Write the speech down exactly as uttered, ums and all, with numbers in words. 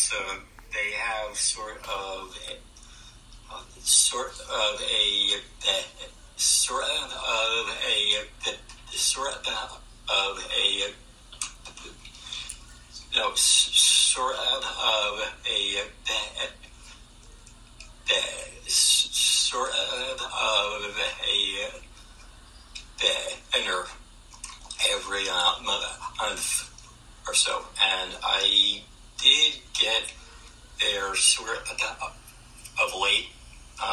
so they have sort of a, uh, sort of a, a sort of a, a sort of a no sort of a, a, a sort of a enter every uh, month or so, and I did get there sort of late